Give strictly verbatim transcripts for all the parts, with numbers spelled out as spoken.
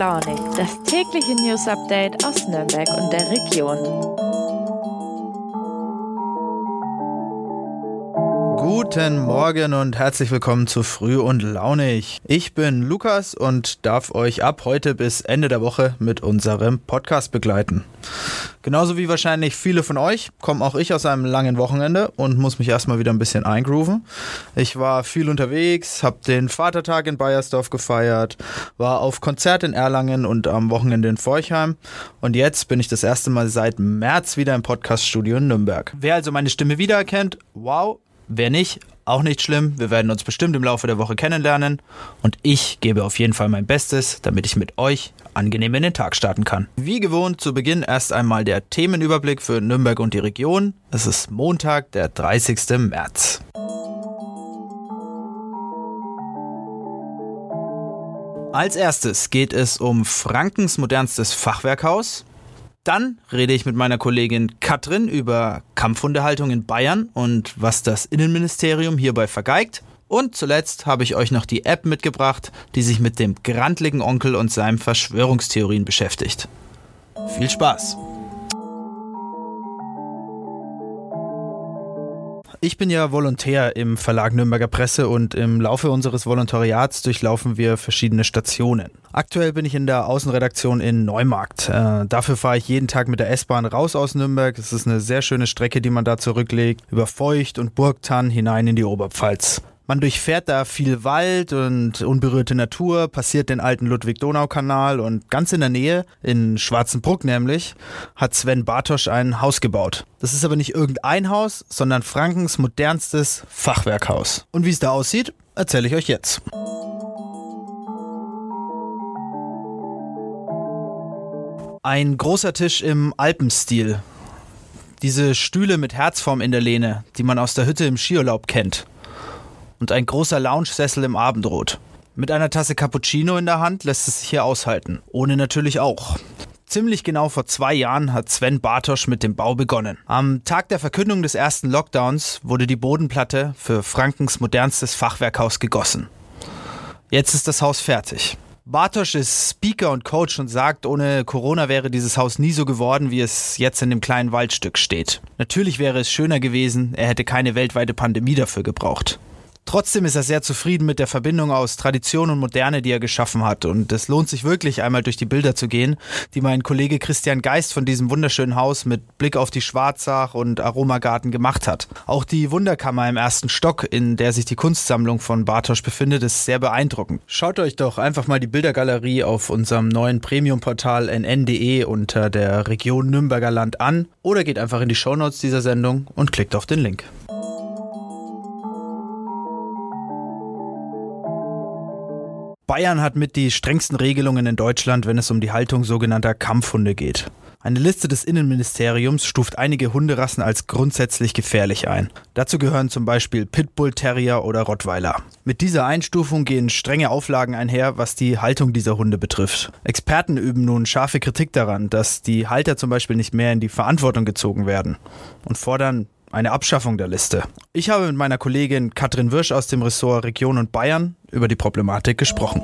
Launig, das tägliche News-Update aus Nürnberg und der Region. Guten Morgen und herzlich willkommen zu Früh und Launig. Ich bin Lukas und darf euch ab heute bis Ende der Woche mit unserem Podcast begleiten. Genauso wie wahrscheinlich viele von euch komme auch ich aus einem langen Wochenende und muss mich erstmal wieder ein bisschen eingrooven. Ich war viel unterwegs, habe den Vatertag in Baiersdorf gefeiert, war auf Konzert in Erlangen und am Wochenende in Forchheim und jetzt bin ich das erste Mal seit März wieder im Podcaststudio in Nürnberg. Wer also meine Stimme wiedererkennt, wow, wer nicht, auch nicht schlimm. Wir werden uns bestimmt im Laufe der Woche kennenlernen und ich gebe auf jeden Fall mein Bestes, damit ich mit euch angenehm in den Tag starten kann. Wie gewohnt zu Beginn erst einmal der Themenüberblick für Nürnberg und die Region. Es ist Montag, der dreißigsten März. Als erstes geht es um Frankens modernstes Fachwerkhaus. Dann rede ich mit meiner Kollegin Katrin über Kampfhundehaltung in Bayern und was das Innenministerium hierbei vergeigt. Und zuletzt habe ich euch noch die App mitgebracht, die sich mit dem grantligen Onkel und seinen Verschwörungstheorien beschäftigt. Viel Spaß! Ich bin ja Volontär im Verlag Nürnberger Presse und im Laufe unseres Volontariats durchlaufen wir verschiedene Stationen. Aktuell bin ich in der Außenredaktion in Neumarkt. Äh, dafür fahre ich jeden Tag mit der S-Bahn raus aus Nürnberg. Es ist eine sehr schöne Strecke, die man da zurücklegt, über Feucht und Burgthann hinein in die Oberpfalz. Man durchfährt da viel Wald und unberührte Natur, passiert den alten Ludwig-Donau-Kanal und ganz in der Nähe, in Schwarzenbruck nämlich, hat Sven Bartosch ein Haus gebaut. Das ist aber nicht irgendein Haus, sondern Frankens modernstes Fachwerkhaus. Und wie es da aussieht, erzähle ich euch jetzt. Ein großer Tisch im Alpenstil. Diese Stühle mit Herzform in der Lehne, die man aus der Hütte im Skiurlaub kennt. Und ein großer Lounge-Sessel im Abendrot. Mit einer Tasse Cappuccino in der Hand lässt es sich hier aushalten. Ohne natürlich auch. Ziemlich genau vor zwei Jahren hat Sven Bartosch mit dem Bau begonnen. Am Tag der Verkündung des ersten Lockdowns wurde die Bodenplatte für Frankens modernstes Fachwerkhaus gegossen. Jetzt ist das Haus fertig. Bartosch ist Speaker und Coach und sagt, ohne Corona wäre dieses Haus nie so geworden, wie es jetzt in dem kleinen Waldstück steht. Natürlich wäre es schöner gewesen, er hätte keine weltweite Pandemie dafür gebraucht. Trotzdem ist er sehr zufrieden mit der Verbindung aus Tradition und Moderne, die er geschaffen hat. Und es lohnt sich wirklich, einmal durch die Bilder zu gehen, die mein Kollege Christian Geist von diesem wunderschönen Haus mit Blick auf die Schwarzach und Aromagarten gemacht hat. Auch die Wunderkammer im ersten Stock, in der sich die Kunstsammlung von Bartosch befindet, ist sehr beeindruckend. Schaut euch doch einfach mal die Bildergalerie auf unserem neuen Premium-Portal n n punkt d e unter der Region Nürnberger Land an oder geht einfach in die Shownotes dieser Sendung und klickt auf den Link. Bayern hat mit die strengsten Regelungen in Deutschland, wenn es um die Haltung sogenannter Kampfhunde geht. Eine Liste des Innenministeriums stuft einige Hunderassen als grundsätzlich gefährlich ein. Dazu gehören zum Beispiel Pitbull Terrier oder Rottweiler. Mit dieser Einstufung gehen strenge Auflagen einher, was die Haltung dieser Hunde betrifft. Experten üben nun scharfe Kritik daran, dass die Halter zum Beispiel nicht mehr in die Verantwortung gezogen werden und fordern eine Abschaffung der Liste. Ich habe mit meiner Kollegin Katrin Wirsch aus dem Ressort Region und Bayern über die Problematik gesprochen.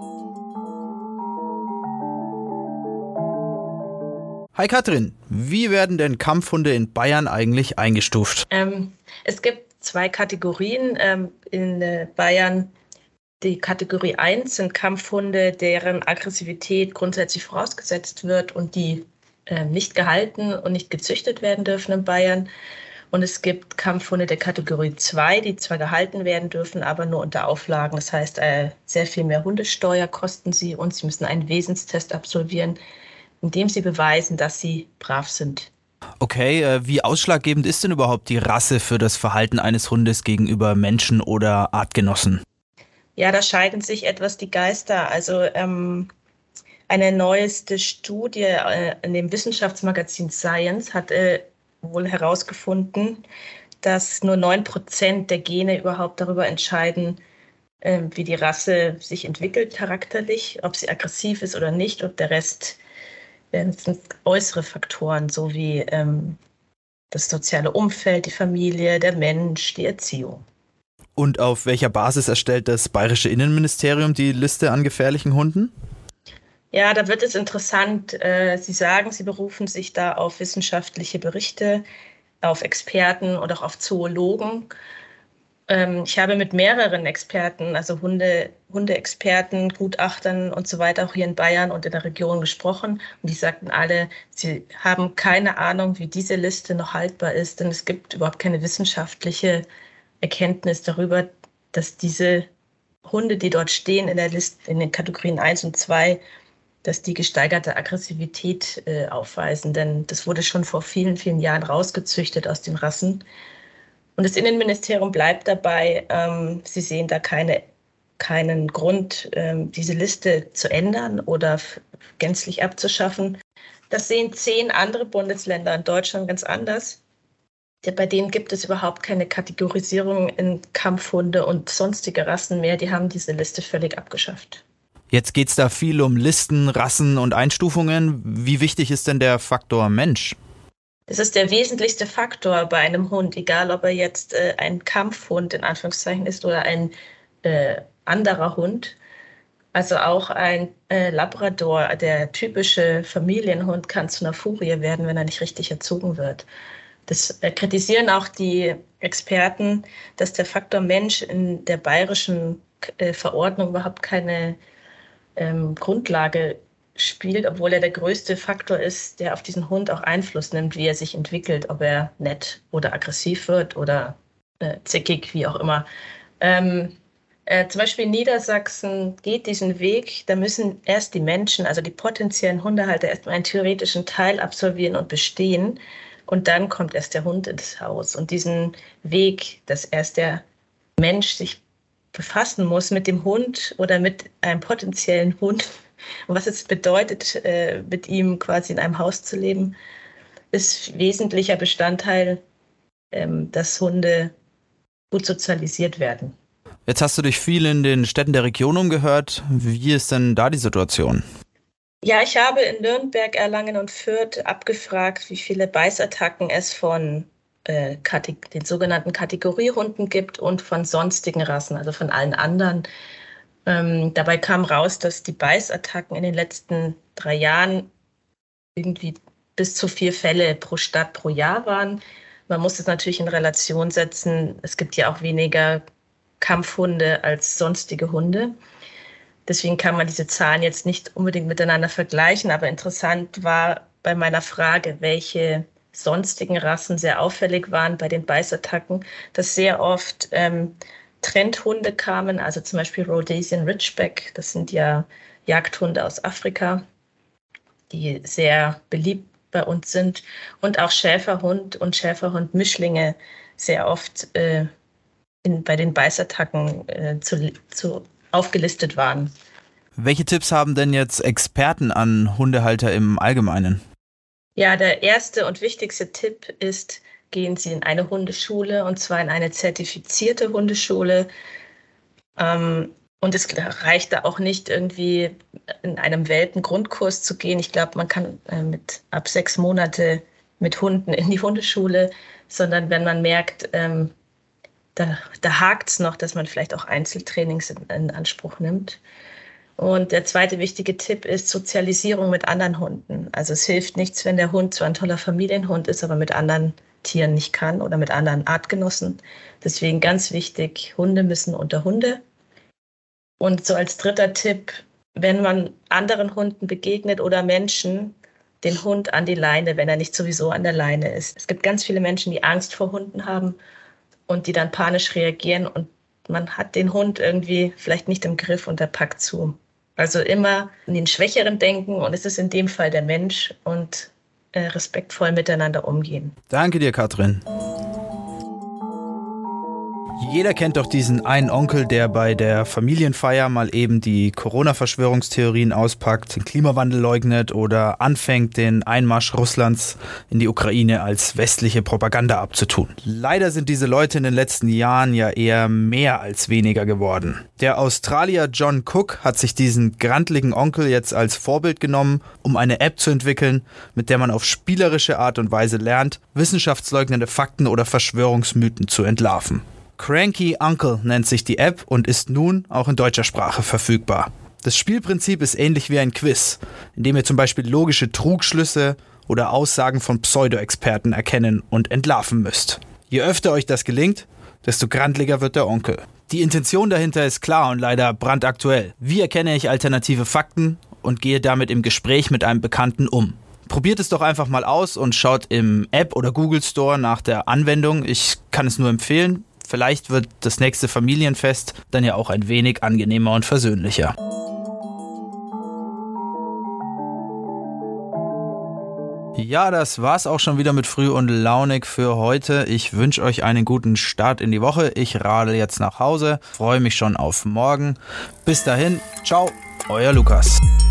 Hi Katrin, wie werden denn Kampfhunde in Bayern eigentlich eingestuft? Ähm, es gibt zwei Kategorien ähm, in äh, Bayern. Die Kategorie eins sind Kampfhunde, deren Aggressivität grundsätzlich vorausgesetzt wird und die äh, nicht gehalten und nicht gezüchtet werden dürfen in Bayern. Und es gibt Kampfhunde der Kategorie zwei, die zwar gehalten werden dürfen, aber nur unter Auflagen. Das heißt, äh, sehr viel mehr Hundesteuer kosten sie und sie müssen einen Wesenstest absolvieren, in dem sie beweisen, dass sie brav sind. Okay, äh, wie ausschlaggebend ist denn überhaupt die Rasse für das Verhalten eines Hundes gegenüber Menschen oder Artgenossen? Ja, da scheiden sich etwas die Geister. Also ähm, eine neueste Studie äh, in dem Wissenschaftsmagazin Science hat äh, wohl herausgefunden, dass nur neun Prozent der Gene überhaupt darüber entscheiden, äh, wie die Rasse sich entwickelt charakterlich, ob sie aggressiv ist oder nicht. Und der Rest äh, sind äußere Faktoren, so wie ähm, das soziale Umfeld, die Familie, der Mensch, die Erziehung. Und auf welcher Basis erstellt das Bayerische Innenministerium die Liste an gefährlichen Hunden? Ja, da wird es interessant. Sie sagen, Sie berufen sich da auf wissenschaftliche Berichte, auf Experten und auch auf Zoologen. Ich habe mit mehreren Experten, also Hunde, Hundeexperten, Gutachtern und so weiter, auch hier in Bayern und in der Region gesprochen. Und die sagten alle, sie haben keine Ahnung, wie diese Liste noch haltbar ist, denn es gibt überhaupt keine wissenschaftliche Erkenntnis darüber, dass diese Hunde, die dort stehen in der Liste, in den Kategorien eins und zwei, dass die gesteigerte Aggressivität äh, aufweisen. Denn das wurde schon vor vielen, vielen Jahren rausgezüchtet aus den Rassen. Und das Innenministerium bleibt dabei, ähm, sie sehen da keine, keinen Grund, ähm, diese Liste zu ändern oder f- gänzlich abzuschaffen. Das sehen zehn andere Bundesländer in Deutschland ganz anders. Bei denen gibt es überhaupt keine Kategorisierung in Kampfhunde und sonstige Rassen mehr. Die haben diese Liste völlig abgeschafft. Jetzt geht es da viel um Listen, Rassen und Einstufungen. Wie wichtig ist denn der Faktor Mensch? Das ist der wesentlichste Faktor bei einem Hund, egal ob er jetzt äh, ein Kampfhund in Anführungszeichen ist oder ein äh, anderer Hund. Also auch ein äh, Labrador, der typische Familienhund, kann zu einer Furie werden, wenn er nicht richtig erzogen wird. Das äh, kritisieren auch die Experten, dass der Faktor Mensch in der bayerischen äh, Verordnung überhaupt keine ähm, Grundlage spielt, obwohl er der größte Faktor ist, der auf diesen Hund auch Einfluss nimmt, wie er sich entwickelt, ob er nett oder aggressiv wird oder äh, zickig, wie auch immer. Ähm, äh, zum Beispiel Niedersachsen geht diesen Weg, da müssen erst die Menschen, also die potenziellen Hundehalter, erstmal einen theoretischen Teil absolvieren und bestehen und dann kommt erst der Hund ins Haus. Und diesen Weg, dass erst der Mensch sich befassen muss mit dem Hund oder mit einem potenziellen Hund, und was es bedeutet, mit ihm quasi in einem Haus zu leben, ist wesentlicher Bestandteil, dass Hunde gut sozialisiert werden. Jetzt hast du dich viel in den Städten der Region umgehört. Wie ist denn da die Situation? Ja, ich habe in Nürnberg, Erlangen und Fürth abgefragt, wie viele Beißattacken es von äh, den sogenannten Kategoriehunden gibt und von sonstigen Rassen, also von allen anderen. Ähm, dabei kam raus, dass die Beißattacken in den letzten drei Jahren irgendwie bis zu vier Fälle pro Stadt pro Jahr waren. Man muss es natürlich in Relation setzen. Es gibt ja auch weniger Kampfhunde als sonstige Hunde. Deswegen kann man diese Zahlen jetzt nicht unbedingt miteinander vergleichen. Aber interessant war bei meiner Frage, welche sonstigen Rassen sehr auffällig waren bei den Beißattacken, dass sehr oft ähm, Trendhunde kamen, also zum Beispiel Rhodesian Ridgeback, das sind ja Jagdhunde aus Afrika, die sehr beliebt bei uns sind, und auch Schäferhund und Schäferhund-Mischlinge sehr oft äh, in, bei den Beißattacken äh, zu, zu aufgelistet waren. Welche Tipps haben denn jetzt Experten an Hundehalter im Allgemeinen? Ja, der erste und wichtigste Tipp ist, gehen Sie in eine Hundeschule, und zwar in eine zertifizierte Hundeschule. Ähm, und es reicht da auch nicht, irgendwie in einem Welpengrundkurs zu gehen. Ich glaube, man kann äh, mit ab sechs Monate mit Hunden in die Hundeschule, sondern wenn man merkt, ähm, da, da hakt es noch, dass man vielleicht auch Einzeltrainings in, in Anspruch nimmt. Und der zweite wichtige Tipp ist Sozialisierung mit anderen Hunden. Also es hilft nichts, wenn der Hund zwar ein toller Familienhund ist, aber mit anderen Tieren nicht kann oder mit anderen Artgenossen. Deswegen ganz wichtig, Hunde müssen unter Hunde. Und so als dritter Tipp, wenn man anderen Hunden begegnet oder Menschen, den Hund an die Leine, wenn er nicht sowieso an der Leine ist. Es gibt ganz viele Menschen, die Angst vor Hunden haben und die dann panisch reagieren und man hat den Hund irgendwie vielleicht nicht im Griff und der packt zu. Also immer an den Schwächeren denken, und es ist in dem Fall der Mensch, und äh, respektvoll miteinander umgehen. Danke dir, Katrin. Jeder kennt doch diesen einen Onkel, der bei der Familienfeier mal eben die Corona-Verschwörungstheorien auspackt, den Klimawandel leugnet oder anfängt, den Einmarsch Russlands in die Ukraine als westliche Propaganda abzutun. Leider sind diese Leute in den letzten Jahren ja eher mehr als weniger geworden. Der Australier John Cook hat sich diesen grantligen Onkel jetzt als Vorbild genommen, um eine App zu entwickeln, mit der man auf spielerische Art und Weise lernt, wissenschaftsleugnende Fakten oder Verschwörungsmythen zu entlarven. Cranky Uncle nennt sich die App und ist nun auch in deutscher Sprache verfügbar. Das Spielprinzip ist ähnlich wie ein Quiz, in dem ihr zum Beispiel logische Trugschlüsse oder Aussagen von Pseudo-Experten erkennen und entlarven müsst. Je öfter euch das gelingt, desto grantliger wird der Onkel. Die Intention dahinter ist klar und leider brandaktuell. Wie erkenne ich alternative Fakten und gehe damit im Gespräch mit einem Bekannten um? Probiert es doch einfach mal aus und schaut im App oder Google Store nach der Anwendung. Ich kann es nur empfehlen. Vielleicht wird das nächste Familienfest dann ja auch ein wenig angenehmer und versöhnlicher. Ja, das war's auch schon wieder mit Früh und Launig für heute. Ich wünsche euch einen guten Start in die Woche. Ich radel jetzt nach Hause, freue mich schon auf morgen. Bis dahin, ciao, euer Lukas.